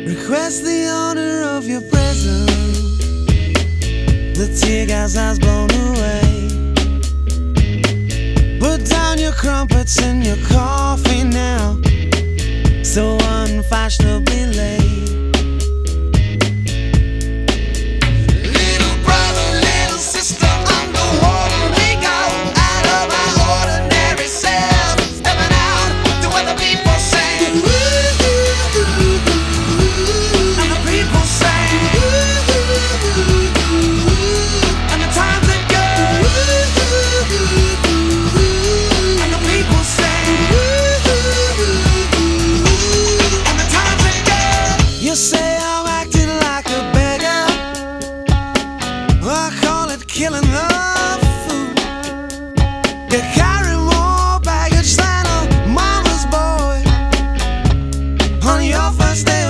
Request the honor of your presence. The tear gas has blown away. Put down your crumpets and your coffee now, so unfashionably late. Little brother, little sister, underwater we go, out of our ordinary selves, stepping out to what the people say. And the people say, and the times that go, and the people say, and the times that go. You say I'm acting like a beggar, I call it killing the fool. You carry more baggage than a mama's boy on your first day